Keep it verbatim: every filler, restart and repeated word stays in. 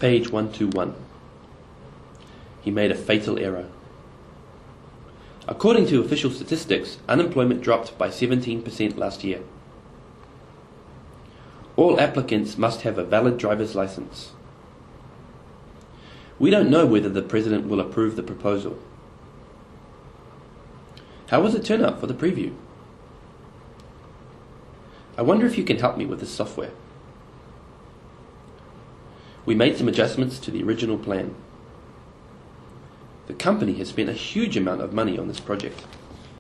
page one twenty-one. He made a fatal error. According to official statistics, unemployment dropped by seventeen percent last year. All applicants must have a valid driver's license. We don't know whether the President will approve the proposal. How was it turn out for the preview? I wonder if you can help me with this software. We made some adjustments to the original plan. The company has spent a huge amount of money on this project.